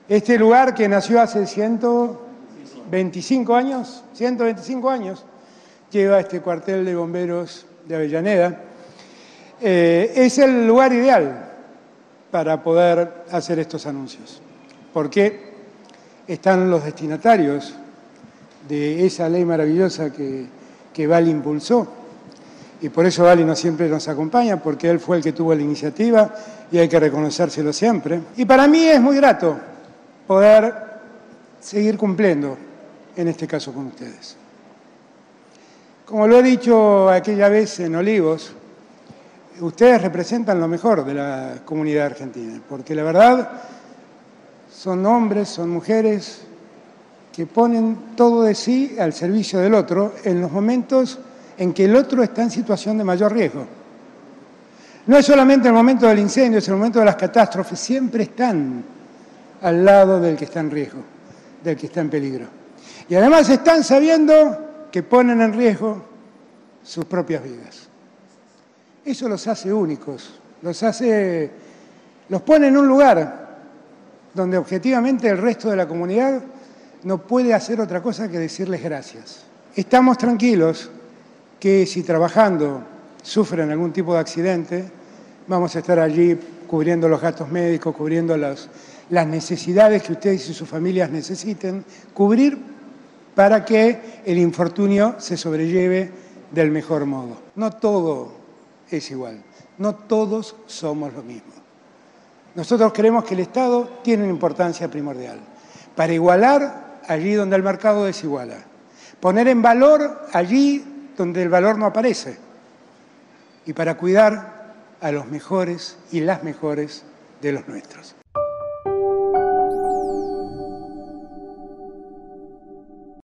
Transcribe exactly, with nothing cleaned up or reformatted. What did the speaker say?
Este lugar que nació hace ciento veinticinco años, ciento veinticinco años, lleva este cuartel de bomberos de Avellaneda. Eh, es el lugar ideal para poder hacer estos anuncios, porque están los destinatarios de esa ley maravillosa que, que Vali impulsó, y por eso Vali no siempre nos acompaña, porque él fue el que tuvo la iniciativa y hay que reconocérselo siempre. Y para mí es muy grato poder seguir cumpliendo, en este caso con ustedes. Como lo he dicho aquella vez en Olivos, ustedes representan lo mejor de la comunidad argentina, porque la verdad son hombres, son mujeres que ponen todo de sí al servicio del otro en los momentos en que el otro está en situación de mayor riesgo. No es solamente el momento del incendio, es el momento de las catástrofes, siempre están al lado del que está en riesgo, del que está en peligro. Y además están sabiendo que ponen en riesgo sus propias vidas. Eso los hace únicos, los hace, los pone en un lugar donde objetivamente el resto de la comunidad no puede hacer otra cosa que decirles gracias. Estamos tranquilos que si trabajando sufren algún tipo de accidente, vamos a estar allí cubriendo los gastos médicos, cubriendo los, las necesidades que ustedes y sus familias necesiten, cubrir para que el infortunio se sobrelleve del mejor modo. No todo es igual, no todos somos lo mismo. Nosotros creemos que el Estado tiene una importancia primordial para igualar allí donde el mercado desiguala, poner en valor allí donde el valor no aparece y para cuidar a los mejores y las mejores de los nuestros.